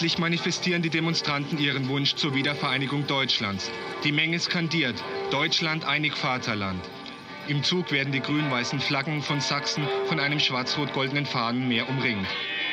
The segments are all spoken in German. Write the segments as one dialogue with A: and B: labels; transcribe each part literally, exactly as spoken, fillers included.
A: Endlich manifestieren die Demonstranten ihren Wunsch zur Wiedervereinigung Deutschlands. Die Menge skandiert: Deutschland, einig Vaterland. Im Zug werden die grün-weißen Flaggen von Sachsen von einem schwarz-rot-goldenen Fahnenmeer umringt.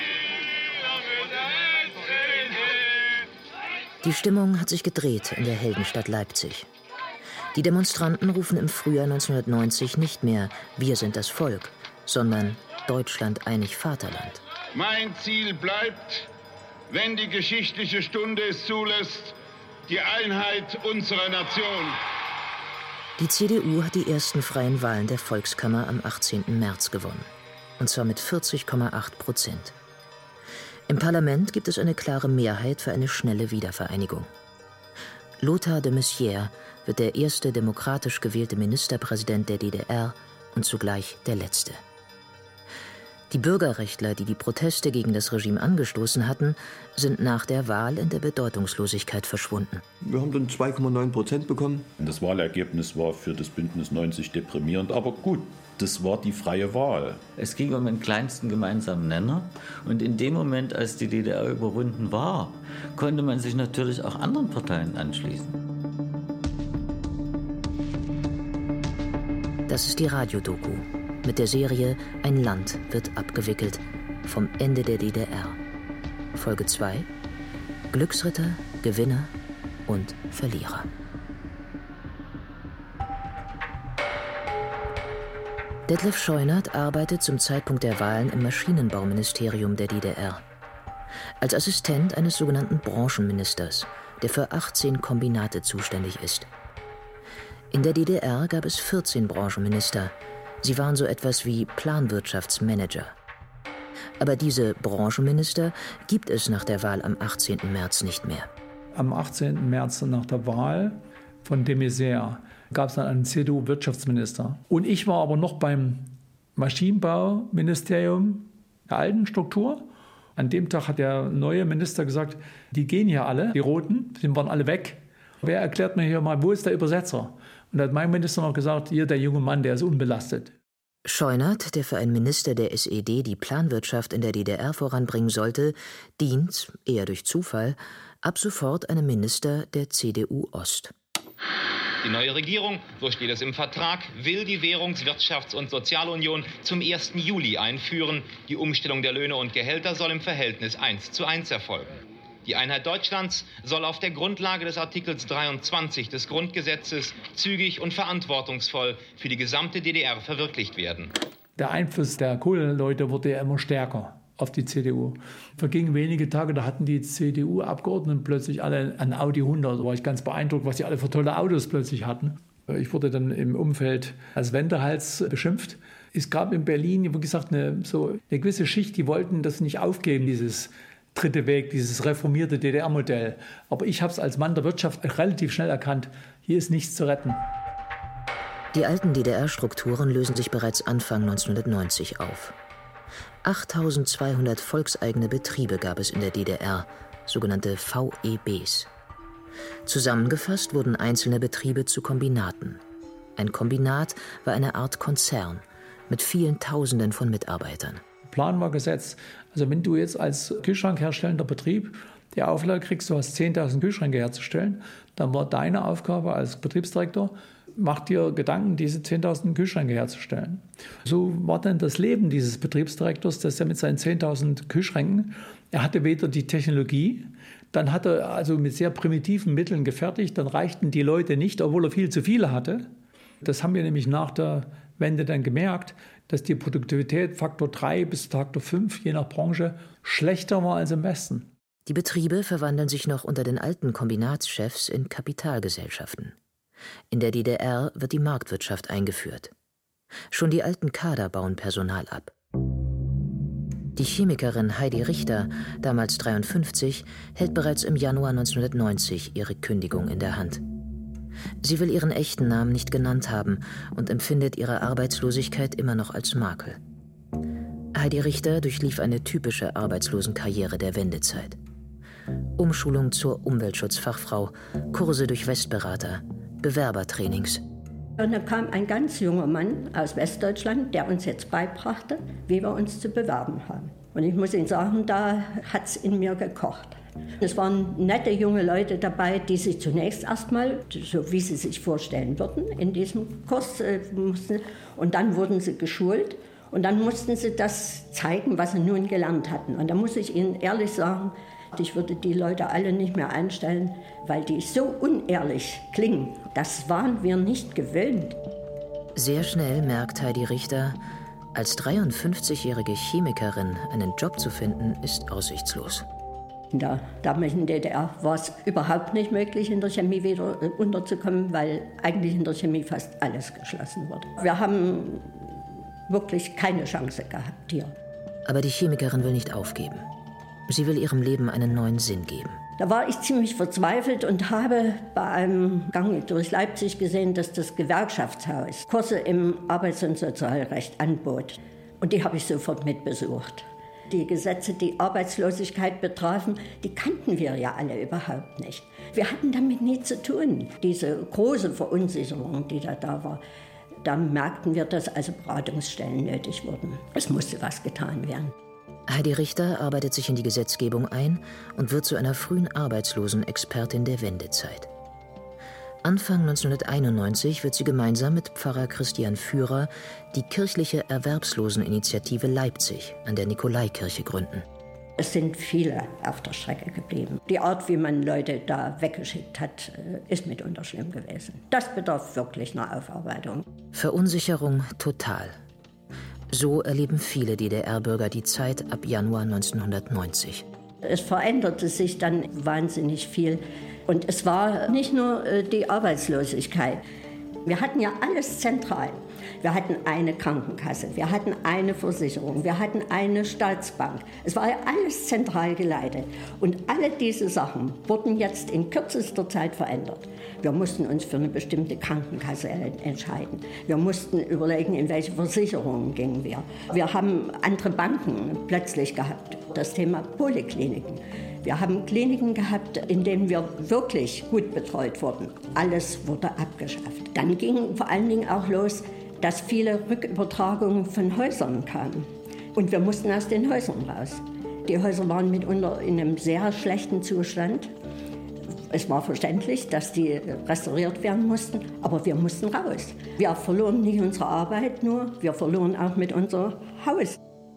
B: Die Stimmung hat sich gedreht in der Heldenstadt Leipzig. Die Demonstranten rufen im Frühjahr neunzehnhundertneunzig nicht mehr „Wir sind das Volk", sondern „Deutschland, einig Vaterland".
C: Mein Ziel bleibt, wenn die geschichtliche Stunde es zulässt, die Einheit unserer Nation.
B: Die C D U hat die ersten freien Wahlen der Volkskammer am achtzehnten März gewonnen. Und zwar mit vierzig Komma acht Prozent. Im Parlament gibt es eine klare Mehrheit für eine schnelle Wiedervereinigung. Lothar de Maizière wird der erste demokratisch gewählte Ministerpräsident der D D R und zugleich der letzte. Die Bürgerrechtler, die die Proteste gegen das Regime angestoßen hatten, sind nach der Wahl in der Bedeutungslosigkeit verschwunden.
D: Wir haben dann zwei Komma neun Prozent bekommen.
E: Das Wahlergebnis war für das Bündnis neunzig deprimierend, aber gut, das war die freie Wahl.
F: Es ging um den kleinsten gemeinsamen Nenner. Und in dem Moment, als die D D R überwunden war, konnte man sich natürlich auch anderen Parteien anschließen.
B: Das ist die Radiodoku mit der Serie Ein Land wird abgewickelt vom Ende der D D R. Folge zwei: Glücksritter, Gewinner und Verlierer. Detlef Scheunert arbeitet zum Zeitpunkt der Wahlen im Maschinenbauministerium der D D R. Als Assistent eines sogenannten Branchenministers, der für achtzehn Kombinate zuständig ist. In der D D R gab es vierzehn Branchenminister. Sie waren so etwas wie Planwirtschaftsmanager. Aber diese Branchenminister gibt es nach der Wahl am achtzehnten März nicht mehr.
G: Am achtzehnten März nach der Wahl von de Maizière gab es dann einen C D U-Wirtschaftsminister. Und ich war aber noch beim Maschinenbauministerium der alten Struktur. An dem Tag hat der neue Minister gesagt, die gehen hier alle, die Roten, die waren alle weg. Wer erklärt mir hier mal, wo ist der Übersetzer? Und da hat mein Minister noch gesagt, hier der junge Mann, der ist unbelastet.
B: Scheunert, der für einen Minister der S E D die Planwirtschaft in der D D R voranbringen sollte, dient, eher durch Zufall, ab sofort einem Minister der C D U Ost.
H: Die neue Regierung, so steht es im Vertrag, will die Währungs-, Wirtschafts- und Sozialunion zum ersten Juli einführen. Die Umstellung der Löhne und Gehälter soll im Verhältnis eins zu eins erfolgen. Die Einheit Deutschlands soll auf der Grundlage des Artikels dreiundzwanzig des Grundgesetzes zügig und verantwortungsvoll für die gesamte D D R verwirklicht werden.
G: Der Einfluss der Kohleleute wurde ja immer stärker auf die C D U. Vergingen wenige Tage, da hatten die C D U-Abgeordneten plötzlich alle ein Audi hundert. Da war ich ganz beeindruckt, was sie alle für tolle Autos plötzlich hatten. Ich wurde dann im Umfeld als Wendehals beschimpft. Es gab in Berlin, wie gesagt, eine, so eine gewisse Schicht, die wollten das nicht aufgeben, dieses dritte Weg, dieses reformierte D D R-Modell. Aber ich habe es als Mann der Wirtschaft relativ schnell erkannt, hier ist nichts zu retten.
B: Die alten D D R-Strukturen lösen sich bereits Anfang neunzehnhundertneunzig auf. achttausendzweihundert volkseigene Betriebe gab es in der D D R, sogenannte V E Bs. Zusammengefasst wurden einzelne Betriebe zu Kombinaten. Ein Kombinat war eine Art Konzern mit vielen Tausenden von Mitarbeitern.
G: Plan war gesetzt. Also wenn du jetzt als Kühlschrankherstellender Betrieb die Auflage kriegst, du hast zehntausend Kühlschränke herzustellen, dann war deine Aufgabe als Betriebsdirektor, mach dir Gedanken, diese zehntausend Kühlschränke herzustellen. So war dann das Leben dieses Betriebsdirektors, dass er mit seinen zehntausend Kühlschränken, er hatte weder die Technologie, dann hat er also mit sehr primitiven Mitteln gefertigt, dann reichten die Leute nicht, obwohl er viel zu viele hatte. Das haben wir nämlich nach der Wende dann gemerkt, dass die Produktivität Faktor drei bis Faktor fünf, je nach Branche, schlechter war als im Westen.
B: Die Betriebe verwandeln sich noch unter den alten Kombinatschefs in Kapitalgesellschaften. In der D D R wird die Marktwirtschaft eingeführt. Schon die alten Kader bauen Personal ab. Die Chemikerin Heidi Richter, damals dreiundfünfzig, hält bereits im Januar neunzehnhundertneunzig ihre Kündigung in der Hand. Sie will ihren echten Namen nicht genannt haben und empfindet ihre Arbeitslosigkeit immer noch als Makel. Heidi Richter durchlief eine typische Arbeitslosenkarriere der Wendezeit. Umschulung zur Umweltschutzfachfrau, Kurse durch Westberater, Bewerbertrainings.
I: Und dann kam ein ganz junger Mann aus Westdeutschland, der uns jetzt beibrachte, wie wir uns zu bewerben haben. Und ich muss Ihnen sagen, da hat es in mir gekocht. Es waren nette junge Leute dabei, die sich zunächst erstmal, so wie sie sich vorstellen würden, in diesem Kurs äh, mussten. Und dann wurden sie geschult und dann mussten sie das zeigen, was sie nun gelernt hatten. Und da muss ich Ihnen ehrlich sagen, ich würde die Leute alle nicht mehr einstellen, weil die so unehrlich klingen. Das waren wir nicht gewöhnt.
B: Sehr schnell merkt Heidi Richter, als dreiundfünfzigjährige Chemikerin einen Job zu finden, ist aussichtslos.
I: In der damaligen D D R war es überhaupt nicht möglich, in der Chemie wieder unterzukommen, weil eigentlich in der Chemie fast alles geschlossen wurde. Wir haben wirklich keine Chance gehabt hier.
B: Aber die Chemikerin will nicht aufgeben. Sie will ihrem Leben einen neuen Sinn geben.
I: Da war ich ziemlich verzweifelt und habe bei einem Gang durch Leipzig gesehen, dass das Gewerkschaftshaus Kurse im Arbeits- und Sozialrecht anbot. Und die habe ich sofort mitbesucht. Die Gesetze, die Arbeitslosigkeit betrafen, die kannten wir ja alle überhaupt nicht. Wir hatten damit nie zu tun. Diese große Verunsicherung, die da da war, da merkten wir, dass also Beratungsstellen nötig wurden. Es musste was getan werden.
B: Heidi Richter arbeitet sich in die Gesetzgebung ein und wird zu einer frühen Arbeitslosenexpertin der Wendezeit. Anfang neunzehnhunderteinundneunzig wird sie gemeinsam mit Pfarrer Christian Führer die kirchliche Erwerbsloseninitiative Leipzig an der Nikolaikirche gründen.
I: Es sind viele auf der Strecke geblieben. Die Art, wie man Leute da weggeschickt hat, ist mitunter schlimm gewesen. Das bedarf wirklich einer Aufarbeitung.
B: Verunsicherung total. So erleben viele D D R-Bürger die Zeit ab Januar neunzehnhundertneunzig.
I: Es veränderte sich dann wahnsinnig viel. Und es war nicht nur die Arbeitslosigkeit. Wir hatten ja alles zentral. Wir hatten eine Krankenkasse, wir hatten eine Versicherung, wir hatten eine Staatsbank. Es war ja alles zentral geleitet. Und alle diese Sachen wurden jetzt in kürzester Zeit verändert. Wir mussten uns für eine bestimmte Krankenkasse entscheiden. Wir mussten überlegen, in welche Versicherungen gingen wir. Wir haben andere Banken plötzlich gehabt. Das Thema Polykliniken. Wir haben Kliniken gehabt, in denen wir wirklich gut betreut wurden. Alles wurde abgeschafft. Dann ging vor allen Dingen auch los, dass viele Rückübertragungen von Häusern kamen. Und wir mussten aus den Häusern raus. Die Häuser waren mitunter in einem sehr schlechten Zustand. Es war verständlich, dass die restauriert werden mussten, aber wir mussten raus. Wir verloren nicht unsere Arbeit nur, wir verloren auch mit unser Haus.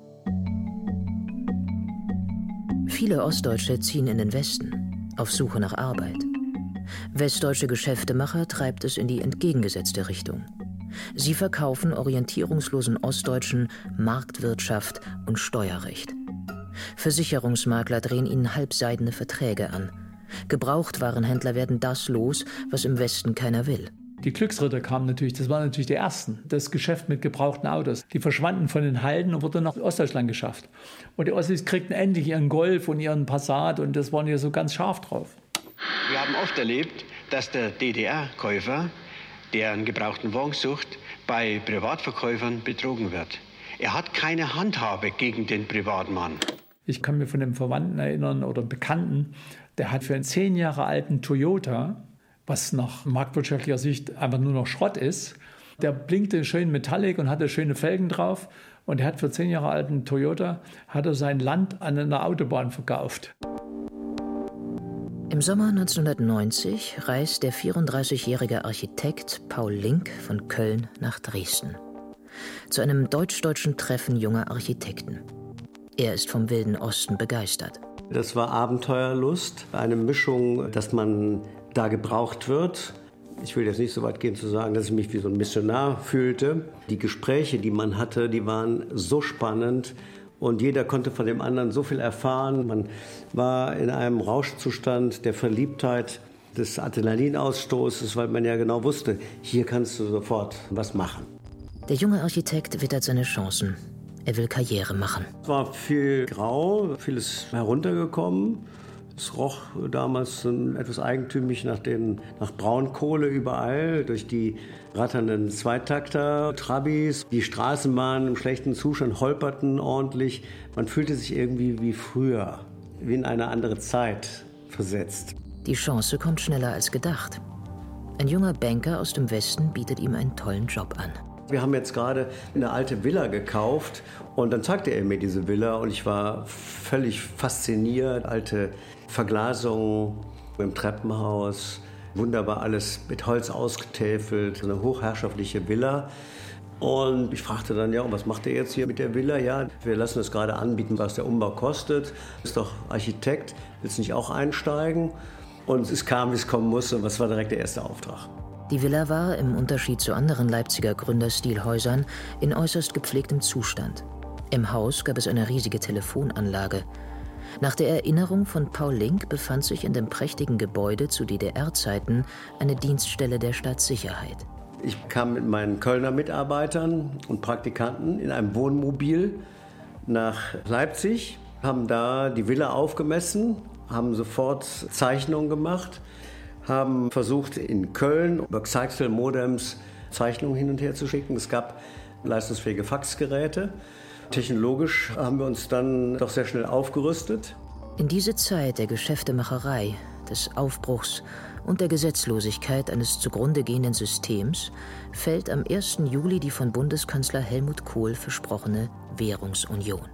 B: Viele Ostdeutsche ziehen in den Westen, auf Suche nach Arbeit. Westdeutsche Geschäftemacher treibt es in die entgegengesetzte Richtung. Sie verkaufen orientierungslosen Ostdeutschen Marktwirtschaft und Steuerrecht. Versicherungsmakler drehen ihnen halbseidene Verträge an. Gebrauchtwarenhändler werden das los, was im Westen keiner will.
G: Die Glücksritter kamen natürlich, das waren natürlich die Ersten. Das Geschäft mit gebrauchten Autos. Die verschwanden von den Halden und wurden nach Ostdeutschland geschafft. Und die Ossis kriegten endlich ihren Golf und ihren Passat und das waren ja so ganz scharf drauf.
J: Wir haben oft erlebt, dass der D D R-Käufer, der einen gebrauchten Wagen sucht, bei Privatverkäufern betrogen wird. Er hat keine Handhabe gegen den Privatmann.
G: Ich kann mir von einem Verwandten erinnern oder Bekannten, der hat für einen zehn Jahre alten Toyota, was nach marktwirtschaftlicher Sicht einfach nur noch Schrott ist, der blinkte schön metallic und hatte schöne Felgen drauf. Und er hat für zehn Jahre alten Toyota hat er sein Land an einer Autobahn verkauft.
B: Im Sommer neunzehnhundertneunzig reist der vierunddreißigjährige Architekt Paul Link von Köln nach Dresden. Zu einem deutsch-deutschen Treffen junger Architekten. Er ist vom Wilden Osten begeistert.
K: Das war Abenteuerlust, eine Mischung, dass man da gebraucht wird. Ich will jetzt nicht so weit gehen zu sagen, dass ich mich wie so ein Missionar fühlte. Die Gespräche, die man hatte, die waren so spannend. Und jeder konnte von dem anderen so viel erfahren. Man war in einem Rauschzustand der Verliebtheit, des Adrenalinausstoßes, weil man ja genau wusste, hier kannst du sofort was machen.
B: Der junge Architekt wittert seine Chancen. Er will Karriere machen.
K: Es war viel grau, vieles heruntergekommen. Es roch damals etwas eigentümlich nach, den, nach Braunkohle überall, durch die ratternden Zweitakter-Trabis. Die Straßenbahnen im schlechten Zustand holperten ordentlich. Man fühlte sich irgendwie wie früher, wie in eine andere Zeit versetzt.
B: Die Chance kommt schneller als gedacht. Ein junger Banker aus dem Westen bietet ihm einen tollen Job an.
K: wir haben jetzt gerade eine alte Villa gekauft und dann zeigte er mir diese Villa und ich war völlig fasziniert. Alte Verglasungen im Treppenhaus, wunderbar alles mit Holz ausgetäfelt, eine hochherrschaftliche Villa. Und ich fragte dann, ja, und was macht ihr jetzt hier mit der Villa? Ja, wir lassen es gerade anbieten, was der Umbau kostet. Du bist doch Architekt, willst nicht auch einsteigen? Und es kam, wie es kommen musste, und das war direkt der erste Auftrag.
B: Die Villa war, im Unterschied zu anderen Leipziger Gründerstilhäusern, in äußerst gepflegtem Zustand. Im Haus gab es eine riesige Telefonanlage. Nach der Erinnerung von Paul Link befand sich in dem prächtigen Gebäude zu D D R-Zeiten eine Dienststelle der Staatssicherheit.
K: Ich kam mit meinen Kölner Mitarbeitern und Praktikanten in einem Wohnmobil nach Leipzig, haben da die Villa aufgemessen, haben sofort Zeichnungen gemacht, haben versucht, in Köln über Xyxel-Modems Zeichnungen hin und her zu schicken. Es gab leistungsfähige Faxgeräte. Technologisch haben wir uns dann doch sehr schnell aufgerüstet.
B: In diese Zeit der Geschäftemacherei, des Aufbruchs und der Gesetzlosigkeit eines zugrunde gehenden Systems fällt am ersten Juli die von Bundeskanzler Helmut Kohl versprochene Währungsunion.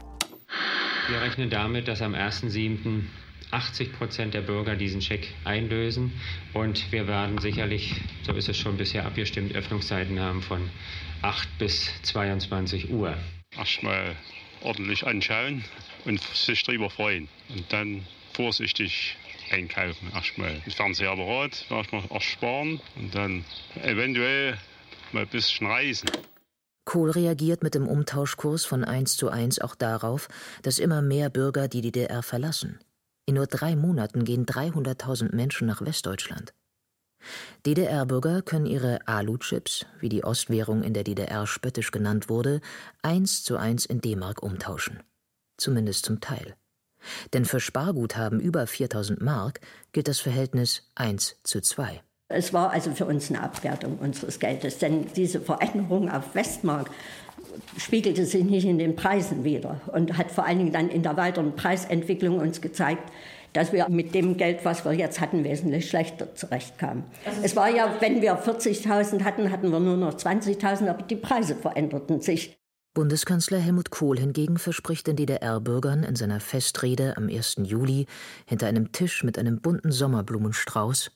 L: Wir rechnen damit, dass am ersten siebten achtzig Prozent der Bürger diesen Scheck einlösen. Und wir werden sicherlich, so ist es schon bisher abgestimmt, Öffnungszeiten haben von acht bis zweiundzwanzig Uhr.
M: Erstmal ordentlich anschauen und sich darüber freuen. Und dann vorsichtig einkaufen. Erstmal ein Fernsehapparat, erstmal ersparen und dann eventuell mal ein bisschen reisen.
B: Kohl reagiert mit dem Umtauschkurs von eins zu eins auch darauf, dass immer mehr Bürger die D D R verlassen. In nur drei Monaten gehen dreihunderttausend Menschen nach Westdeutschland. D D R-Bürger können ihre Alu-Chips, wie die Ostwährung in der D D R spöttisch genannt wurde, eins zu eins in D-Mark umtauschen. Zumindest zum Teil. Denn für Sparguthaben über viertausend Mark gilt das Verhältnis eins zu zwei.
I: Es war also für uns eine Abwertung unseres Geldes, denn diese Veränderung auf Westmark spiegelte sich nicht in den Preisen wider und hat vor allen Dingen dann in der weiteren Preisentwicklung uns gezeigt, dass wir mit dem Geld, was wir jetzt hatten, wesentlich schlechter zurechtkamen. Es war ja, wenn wir vierzigtausend hatten, hatten wir nur noch zwanzigtausend, aber die Preise veränderten sich.
B: Bundeskanzler Helmut Kohl hingegen verspricht den D D R-Bürgern in seiner Festrede am ersten Juli hinter einem Tisch mit einem bunten Sommerblumenstrauß: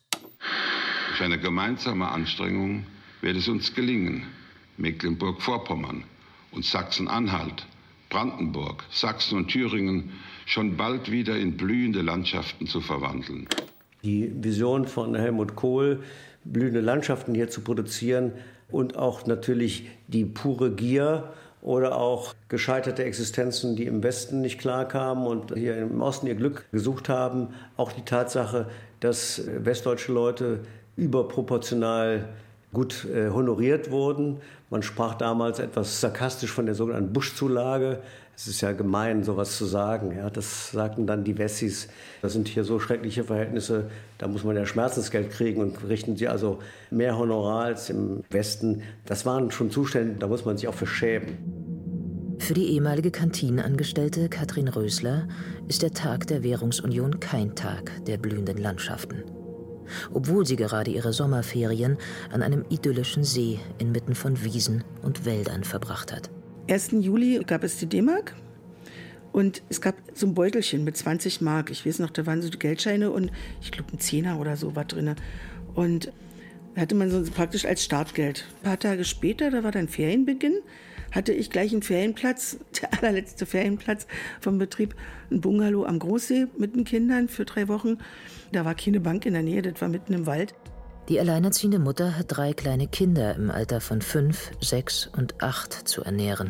C: Durch eine gemeinsame Anstrengung wird es uns gelingen, Mecklenburg-Vorpommern und Sachsen-Anhalt, Brandenburg, Sachsen und Thüringen schon bald wieder in blühende Landschaften zu verwandeln.
K: Die Vision von Helmut Kohl, blühende Landschaften hier zu produzieren und auch natürlich die pure Gier oder auch gescheiterte Existenzen, die im Westen nicht klarkamen und hier im Osten ihr Glück gesucht haben. Auch die Tatsache, dass westdeutsche Leute überproportional gut äh, honoriert wurden. Man sprach damals etwas sarkastisch von der sogenannten Buschzulage. Es ist ja gemein, sowas zu sagen. Ja, das sagten dann die Wessis. Das sind hier so schreckliche Verhältnisse, da muss man ja Schmerzensgeld kriegen und richten sie also mehr Honorar als im Westen. Das waren schon Zustände, da muss man sich auch für schämen.
B: Für die ehemalige Kantinenangestellte Katrin Rösler ist der Tag der Währungsunion kein Tag der blühenden Landschaften. Obwohl sie gerade ihre Sommerferien an einem idyllischen See inmitten von Wiesen und Wäldern verbracht hat.
N: ersten Juli gab es die D-Mark und es gab so ein Beutelchen mit zwanzig Mark. Ich weiß noch, da waren so die Geldscheine und ich glaube ein Zehner oder so war drin. Und da hatte man so praktisch als Startgeld. Ein paar Tage später, da war dann Ferienbeginn, hatte ich gleich einen Ferienplatz, der allerletzte Ferienplatz vom Betrieb, ein Bungalow am Großsee mit den Kindern für drei Wochen. Da war keine Bank in der Nähe, das war mitten im Wald.
B: Die alleinerziehende Mutter hat drei kleine Kinder im Alter von fünf, sechs und acht zu ernähren.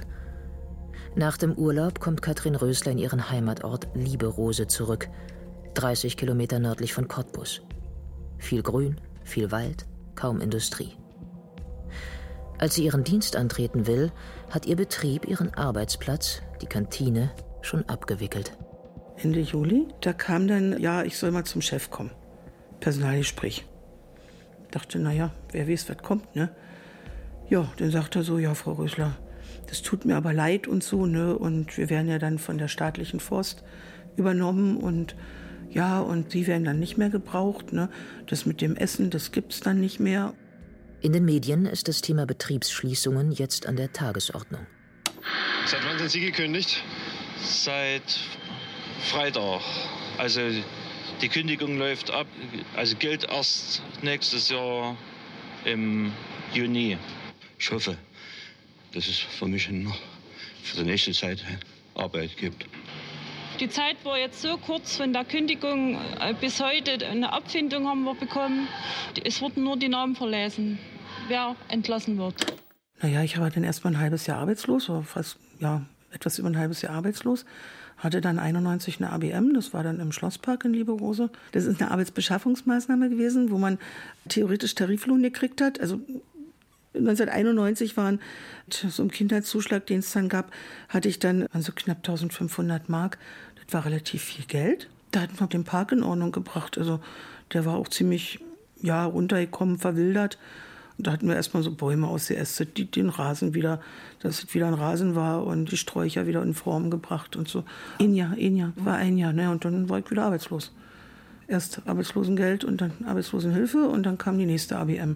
B: Nach dem Urlaub kommt Katrin Rösler in ihren Heimatort Lieberose zurück, dreißig Kilometer nördlich von Cottbus. Viel Grün, viel Wald, kaum Industrie. Als sie ihren Dienst antreten will, hat ihr Betrieb ihren Arbeitsplatz, die Kantine, schon abgewickelt.
N: Ende Juli, da kam dann, ja, ich soll mal zum Chef kommen. Personalgespräch. Ich dachte, naja, wer weiß, was kommt, ne? Ja, dann sagt er so, ja, Frau Rösler, das tut mir aber leid und so, ne? Und wir werden ja dann von der staatlichen Forst übernommen und ja, und Sie werden dann nicht mehr gebraucht, ne? Das mit dem Essen, das gibt's dann nicht mehr.
B: In den Medien ist das Thema Betriebsschließungen jetzt an der Tagesordnung.
O: Seit wann sind Sie gekündigt?
P: Seit Freitag. Also die Kündigung läuft ab, also gilt erst nächstes Jahr im Juni.
Q: Ich hoffe, dass es für mich noch für die nächste Zeit Arbeit gibt.
R: Die Zeit war jetzt so kurz von der Kündigung bis heute. Eine Abfindung haben wir bekommen. Es wurden nur die Namen verlesen, wer entlassen wird.
N: Naja, ich war dann erst mal ein halbes Jahr arbeitslos, war fast, ja, etwas über ein halbes Jahr arbeitslos. Hatte dann einundneunzig eine A B M, das war dann im Schlosspark in Lieberose. Das ist eine Arbeitsbeschaffungsmaßnahme gewesen, wo man theoretisch Tariflohn gekriegt hat. Also neunzehnhunderteinundneunzig waren so ein Kindheitszuschlag, den es dann gab, hatte ich dann also knapp eintausendfünfhundert Mark. Das war relativ viel Geld. Da hatten wir den Park in Ordnung gebracht. Also der war auch ziemlich ja, runtergekommen, verwildert. Und da hatten wir erstmal so Bäume ausgeästet, die den Rasen wieder, dass es wieder ein Rasen war und die Sträucher wieder in Form gebracht und so. Ein Jahr, ein Jahr, war ein Jahr, ne? Und dann war ich wieder arbeitslos. Erst Arbeitslosengeld und dann Arbeitslosenhilfe und dann kam die nächste A B M.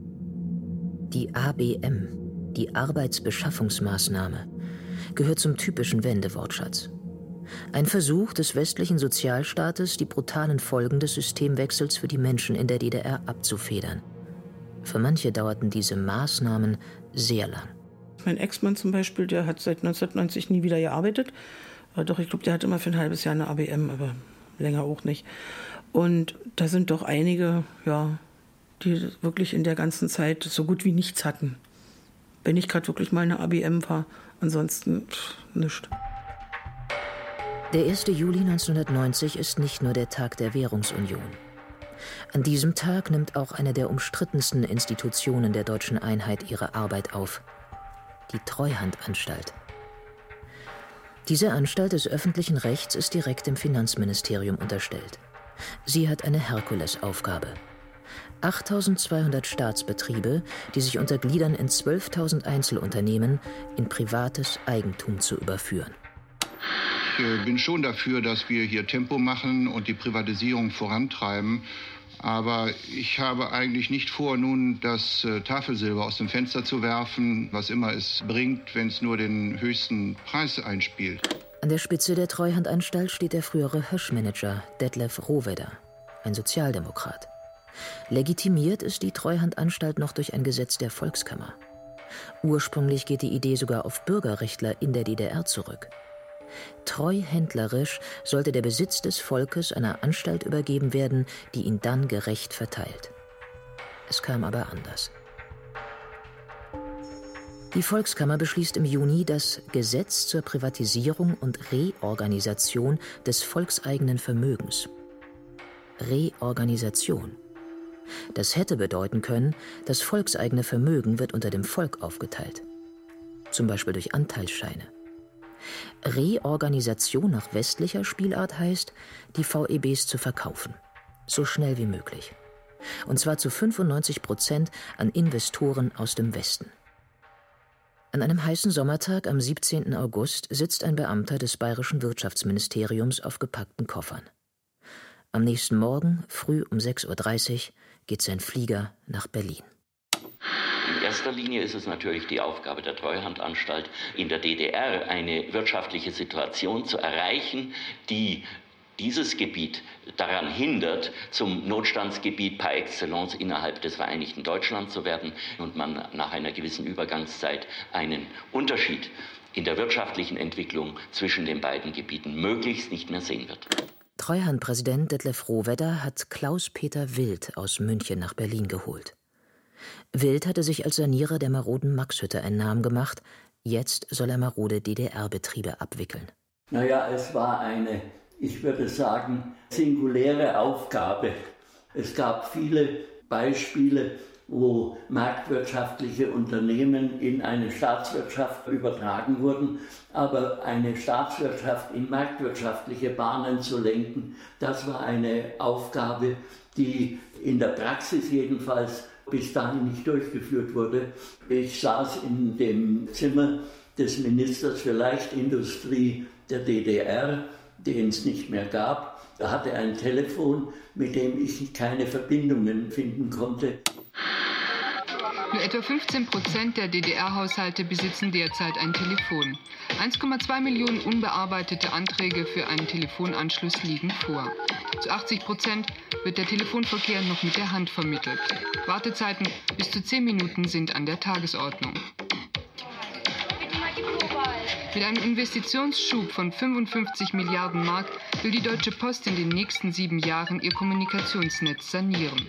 B: Die A B M, die Arbeitsbeschaffungsmaßnahme, gehört zum typischen Wendewortschatz. Ein Versuch des westlichen Sozialstaates, die brutalen Folgen des Systemwechsels für die Menschen in der D D R abzufedern. Für manche dauerten diese Maßnahmen sehr lang.
N: Mein Ex-Mann zum Beispiel, der hat seit neunzehnhundertneunzig nie wieder gearbeitet. Doch ich glaube, der hat immer für ein halbes Jahr eine A B M, aber länger auch nicht. Und da sind doch einige, ja, die wirklich in der ganzen Zeit so gut wie nichts hatten. Wenn ich gerade wirklich mal eine A B M war, ansonsten pff, nichts.
B: Der erste Juli neunzehnhundertneunzig ist nicht nur der Tag der Währungsunion. An diesem Tag nimmt auch eine der umstrittensten Institutionen der deutschen Einheit ihre Arbeit auf: die Treuhandanstalt. Diese Anstalt des öffentlichen Rechts ist direkt dem Finanzministerium unterstellt. Sie hat eine Herkulesaufgabe: achttausendzweihundert Staatsbetriebe, die sich untergliedern in zwölftausend Einzelunternehmen, in privates Eigentum zu überführen.
C: Ich bin schon dafür, dass wir hier Tempo machen und die Privatisierung vorantreiben. Aber ich habe eigentlich nicht vor, nun das äh, Tafelsilber aus dem Fenster zu werfen, was immer es bringt, wenn es nur den höchsten Preis einspielt.
B: An der Spitze der Treuhandanstalt steht der frühere Höschmanager Detlef Rohwedder, ein Sozialdemokrat. Legitimiert ist die Treuhandanstalt noch durch ein Gesetz der Volkskammer. Ursprünglich geht die Idee sogar auf Bürgerrechtler in der D D R zurück. Treuhändlerisch sollte der Besitz des Volkes einer Anstalt übergeben werden, die ihn dann gerecht verteilt. Es kam aber anders. Die Volkskammer beschließt im Juni das Gesetz zur Privatisierung und Reorganisation des volkseigenen Vermögens. Reorganisation. Das hätte bedeuten können, das volkseigene Vermögen wird unter dem Volk aufgeteilt. Zum Beispiel durch Anteilsscheine. Reorganisation nach westlicher Spielart heißt, die V E Bs zu verkaufen. So schnell wie möglich. Und zwar zu fünfundneunzig Prozent an Investoren aus dem Westen. An einem heißen Sommertag am siebzehnten August sitzt ein Beamter des Bayerischen Wirtschaftsministeriums auf gepackten Koffern. Am nächsten Morgen, früh um sechs Uhr dreißig, geht sein Flieger nach Berlin.
S: In erster Linie ist es natürlich die Aufgabe der Treuhandanstalt, in der D D R eine wirtschaftliche Situation zu erreichen, die dieses Gebiet daran hindert, zum Notstandsgebiet par excellence innerhalb des Vereinigten Deutschland zu werden und man nach einer gewissen Übergangszeit einen Unterschied in der wirtschaftlichen Entwicklung zwischen den beiden Gebieten möglichst nicht mehr sehen wird.
B: Treuhandpräsident Detlef Rohwedder hat Klaus-Peter Wild aus München nach Berlin geholt. Wild hatte sich als Sanierer der maroden Maxhütte einen Namen gemacht. Jetzt soll er marode D D R-Betriebe abwickeln.
T: Naja, es war eine, ich würde sagen, singuläre Aufgabe. Es gab viele Beispiele, wo marktwirtschaftliche Unternehmen in eine Staatswirtschaft übertragen wurden. Aber eine Staatswirtschaft in marktwirtschaftliche Bahnen zu lenken, das war eine Aufgabe, die in der Praxis jedenfalls bis dahin nicht durchgeführt wurde. Ich saß in dem Zimmer des Ministers für Leichtindustrie der D D R, den es nicht mehr gab. Er hatte ein Telefon, mit dem ich keine Verbindungen finden konnte.
U: Nur etwa fünfzehn Prozent der D D R-Haushalte besitzen derzeit ein Telefon. eins Komma zwei Millionen unbearbeitete Anträge für einen Telefonanschluss liegen vor. Zu achtzig Prozent wird der Telefonverkehr noch mit der Hand vermittelt. Wartezeiten bis zu zehn Minuten sind an der Tagesordnung. Mit einem Investitionsschub von fünfundfünfzig Milliarden Mark will die Deutsche Post in den nächsten sieben Jahren ihr Kommunikationsnetz sanieren.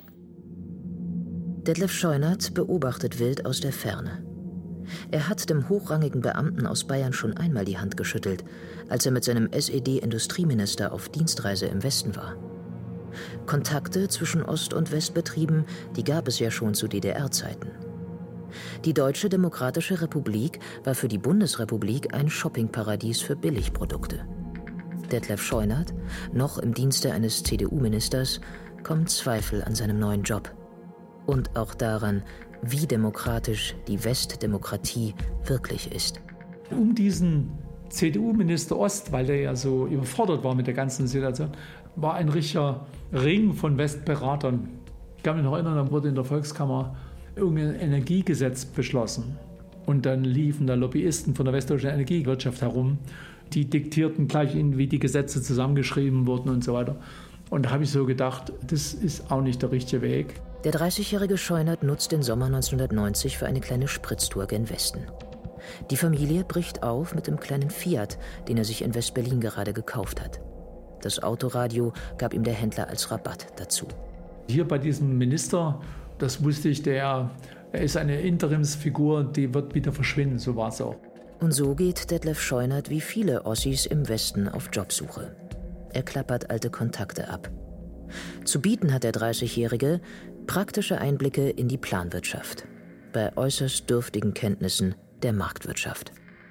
B: Detlef Scheunert beobachtet wild aus der Ferne. Er hat dem hochrangigen Beamten aus Bayern schon einmal die Hand geschüttelt, als er mit seinem S E D-Industrieminister auf Dienstreise im Westen war. Kontakte zwischen Ost- und Westbetrieben, die gab es ja schon zu D D R-Zeiten. Die Deutsche Demokratische Republik war für die Bundesrepublik ein Shoppingparadies für Billigprodukte. Detlef Scheunert, noch im Dienste eines C D U-Ministers, kommt Zweifel an seinem neuen Job. Und auch daran, wie demokratisch die Westdemokratie wirklich ist.
G: Um diesen C D U-Minister Ost, weil der ja so überfordert war mit der ganzen Situation, war ein richtiger Ring von Westberatern. Ich kann mich noch erinnern, da wurde in der Volkskammer irgendein Energiegesetz beschlossen. Und dann liefen da Lobbyisten von der westdeutschen Energiewirtschaft herum, die diktierten gleich ihnen, wie die Gesetze zusammengeschrieben wurden und so weiter. Und da habe ich so gedacht, das ist auch nicht der richtige Weg.
B: Der dreißigjährige Scheunert nutzt den Sommer neunzehnhundertneunzig für eine kleine Spritztour gen Westen. Die Familie bricht auf mit dem kleinen Fiat, den er sich in West-Berlin gerade gekauft hat. Das Autoradio gab ihm der Händler als Rabatt dazu.
G: Hier bei diesem Minister, das wusste ich, der, er ist eine Interimsfigur, die wird wieder verschwinden, so war es auch.
B: Und so geht Detlef Scheunert wie viele Ossis im Westen auf Jobsuche. Er klappert alte Kontakte ab. Zu bieten hat der dreißigjährige praktische Einblicke in die Planwirtschaft, bei äußerst dürftigen Kenntnissen der Marktwirtschaft.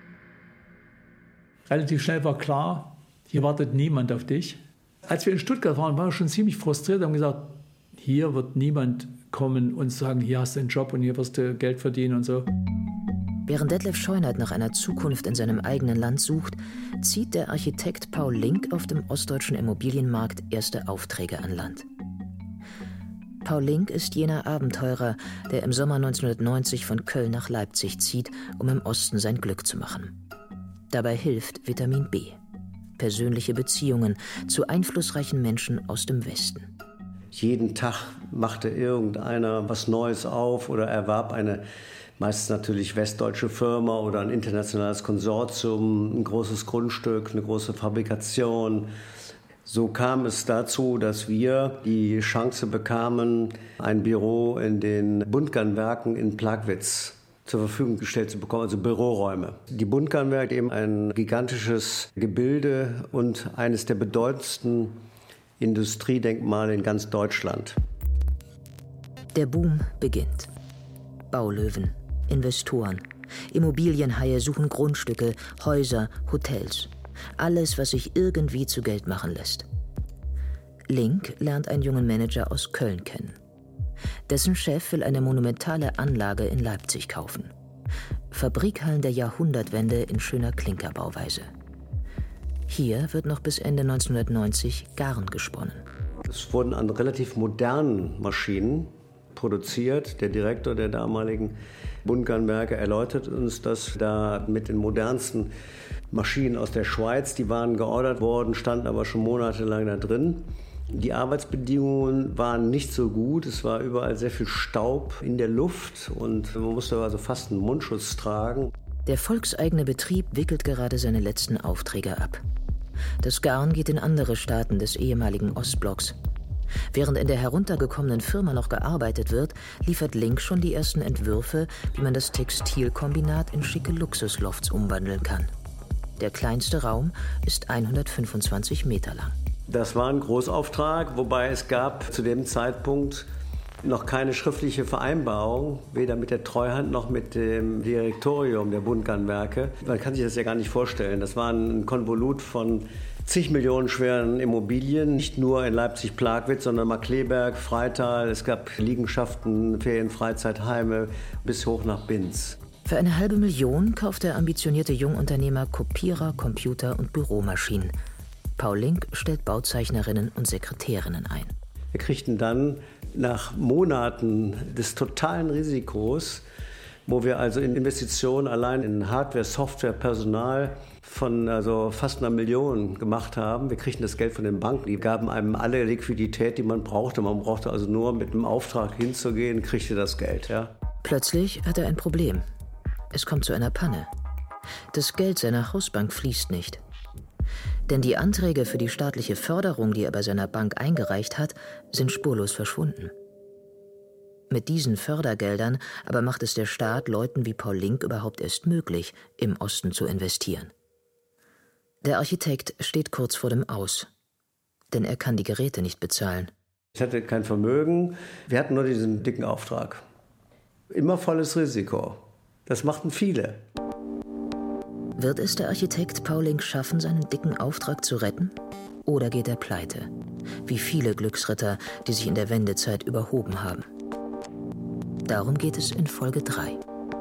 G: Relativ schnell war klar, hier wartet niemand auf dich. Als wir in Stuttgart waren, waren wir schon ziemlich frustriert und haben gesagt, hier wird niemand kommen und sagen, hier hast du einen Job und hier wirst du Geld verdienen und so.
B: Während Detlef Scheunert nach einer Zukunft in seinem eigenen Land sucht, zieht der Architekt Paul Link auf dem ostdeutschen Immobilienmarkt erste Aufträge an Land. Paul Link ist jener Abenteurer, der im Sommer neunzehnhundertneunzig von Köln nach Leipzig zieht, um im Osten sein Glück zu machen. Dabei hilft Vitamin B. Persönliche Beziehungen zu einflussreichen Menschen aus dem Westen.
K: Jeden Tag machte irgendeiner was Neues auf oder erwarb eine meistens natürlich westdeutsche Firma oder ein internationales Konsortium, ein großes Grundstück, eine große Fabrikation. So kam es dazu, dass wir die Chance bekamen, ein Büro in den Buntgarnwerken in Plagwitz zur Verfügung gestellt zu bekommen, also Büroräume. Die Buntgarnwerke, eben ein gigantisches Gebilde und eines der bedeutendsten Industriedenkmale in ganz Deutschland.
B: Der Boom beginnt. Baulöwen, Investoren, Immobilienhaie suchen Grundstücke, Häuser, Hotels. Alles, was sich irgendwie zu Geld machen lässt. Link lernt einen jungen Manager aus Köln kennen. Dessen Chef will eine monumentale Anlage in Leipzig kaufen. Fabrikhallen der Jahrhundertwende in schöner Klinkerbauweise. Hier wird noch bis Ende neunzehnhundertneunzig Garn gesponnen.
K: Es wurden an relativ modernen Maschinen produziert. Der Direktor der damaligen Buntgarnwerke erläutert uns, dass da mit den modernsten Maschinen aus der Schweiz, die waren geordert worden, standen aber schon monatelang da drin. Die Arbeitsbedingungen waren nicht so gut. Es war überall sehr viel Staub in der Luft und man musste also fast einen Mundschutz tragen.
B: Der volkseigene Betrieb wickelt gerade seine letzten Aufträge ab. Das Garn geht in andere Staaten des ehemaligen Ostblocks. Während in der heruntergekommenen Firma noch gearbeitet wird, liefert Link schon die ersten Entwürfe, wie man das Textilkombinat in schicke Luxuslofts umwandeln kann. Der kleinste Raum ist hundertfünfundzwanzig Meter lang.
K: Das war ein Großauftrag, wobei es gab zu dem Zeitpunkt noch keine schriftliche Vereinbarung, weder mit der Treuhand noch mit dem Direktorium der Buntgarnwerke. Man kann sich das ja gar nicht vorstellen. Das war ein Konvolut von zig Millionen schweren Immobilien, nicht nur in Leipzig-Plagwitz, sondern Markkleeberg, Freital. Es gab Liegenschaften, Ferien-, Freizeitheime bis hoch nach Binz.
B: Für eine halbe Million kauft der ambitionierte Jungunternehmer Kopierer, Computer und Büromaschinen. Paul Link stellt Bauzeichnerinnen und Sekretärinnen ein.
K: Wir kriegten dann nach Monaten des totalen Risikos, wo wir also in Investitionen allein in Hardware, Software, Personal von also fast einer Million gemacht haben. Wir kriegten das Geld von den Banken. Die gaben einem alle Liquidität, die man brauchte. Man brauchte also nur mit einem Auftrag hinzugehen, kriegte das Geld. Ja.
B: Plötzlich hat er ein Problem. Es kommt zu einer Panne. Das Geld seiner Hausbank fließt nicht. Denn die Anträge für die staatliche Förderung, die er bei seiner Bank eingereicht hat, sind spurlos verschwunden. Mit diesen Fördergeldern aber macht es der Staat Leuten wie Paul Link überhaupt erst möglich, im Osten zu investieren. Der Architekt steht kurz vor dem Aus, denn er kann die Geräte nicht bezahlen.
K: Ich hatte kein Vermögen, wir hatten nur diesen dicken Auftrag. Immer volles Risiko. Das machten viele.
B: Wird es der Architekt Paul Link schaffen, seinen dicken Auftrag zu retten? Oder geht er pleite? Wie viele Glücksritter, die sich in der Wendezeit überhoben haben. Darum geht es in Folge drei.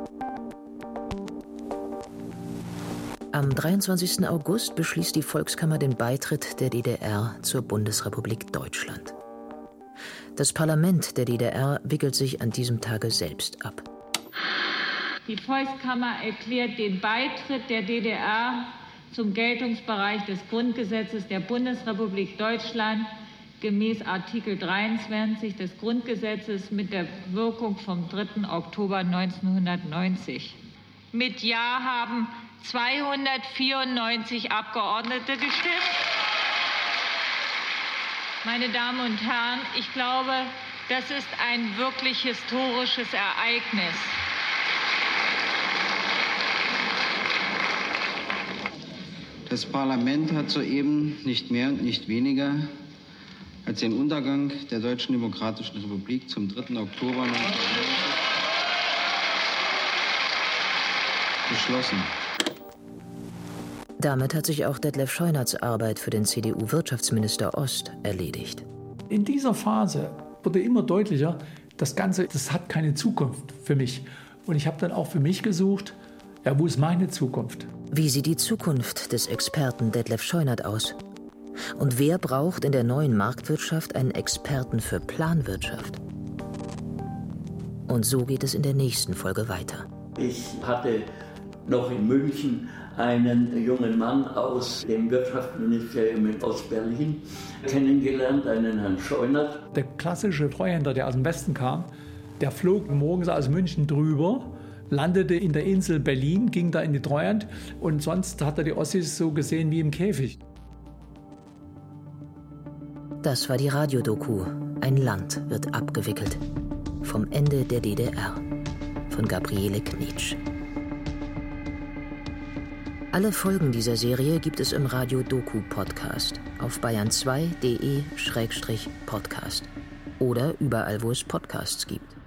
B: Am dreiundzwanzigsten August beschließt die Volkskammer den Beitritt der D D R zur Bundesrepublik Deutschland. Das Parlament der D D R wickelt sich an diesem Tage selbst ab.
A: Die Volkskammer erklärt den Beitritt der D D R zum Geltungsbereich des Grundgesetzes der Bundesrepublik Deutschland gemäß Artikel dreiundzwanzig des Grundgesetzes mit der Wirkung vom dritten Oktober neunzehnhundertneunzig. Mit Ja haben zweihundertvierundneunzig Abgeordnete gestimmt. Meine Damen und Herren, ich glaube, das ist ein wirklich historisches Ereignis.
V: Das Parlament hat soeben nicht mehr und nicht weniger als den Untergang der Deutschen Demokratischen Republik zum dritten Oktober neunzehnhundertneunzig beschlossen.
B: Damit hat sich auch Detlef Scheunerts Arbeit für den C D U-Wirtschaftsminister Ost erledigt.
G: In dieser Phase wurde immer deutlicher, das Ganze, das hat keine Zukunft für mich. Und ich habe dann auch für mich gesucht, ja, wo ist meine Zukunft?
B: Wie sieht die Zukunft des Experten Detlef Scheunert aus? Und wer braucht in der neuen Marktwirtschaft einen Experten für Planwirtschaft? Und so geht es in der nächsten Folge weiter.
T: Ich hatte noch in München einen jungen Mann aus dem Wirtschaftsministerium aus Berlin kennengelernt, einen Herrn Scheunert.
G: Der klassische Treuhänder, der aus dem Westen kam, der flog morgens aus München drüber, landete in der Insel Berlin, ging da in die Treuhand und sonst hat er die Ossis so gesehen wie im Käfig.
B: Das war die Radiodoku Ein Land wird abgewickelt. Vom Ende der D D R von Gabriele Knitsch. Alle Folgen dieser Serie gibt es im Radio-Doku-Podcast auf bayern zwei punkt de Schrägstrich Podcast oder überall, wo es Podcasts gibt.